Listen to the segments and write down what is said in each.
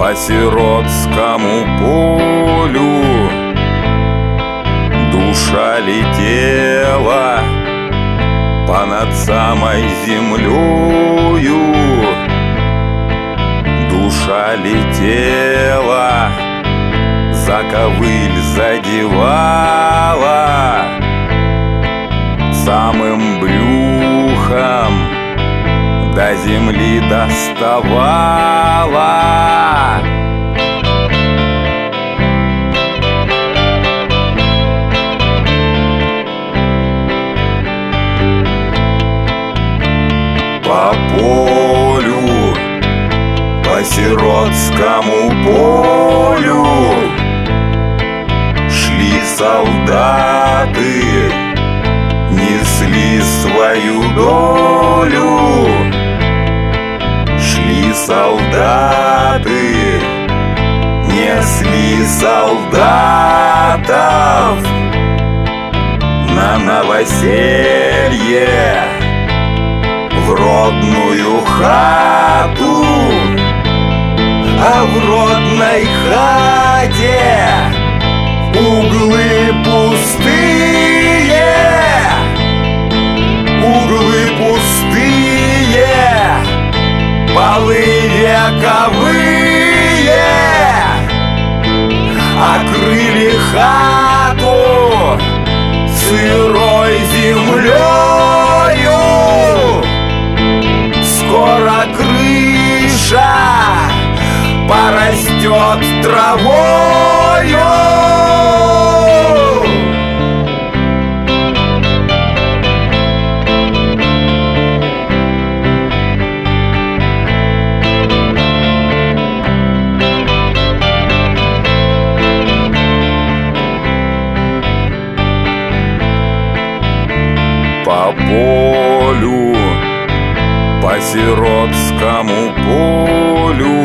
по сиротскому полю душа летела понад самой землею. Душа летела, за ковыль задевала, самым брюхом до земли доставала. По полю, по сиротскому полю шли солдаты, несли свою долю. Шли солдаты, несли солдатов на новоселье в родную хату. А в родной хате углы пустые, углы пустые, полы вековые, окрыли хату сырой землею. Скоро крыша порастет травою. По полю, по сиротскому полю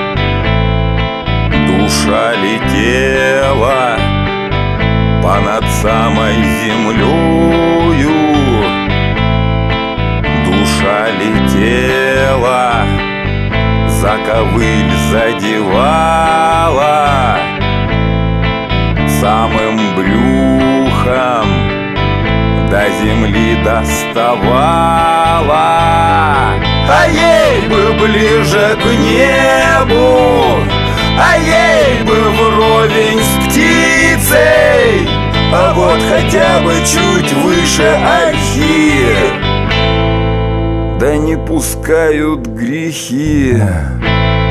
душа летела понад самой землею. Душа летела, за ковыль задевала, самым брюхом до земли доставала. А ей бы ближе к небу, а ей бы вровень с птицей, а вот хотя бы чуть выше ольхи. Да не пускают грехи.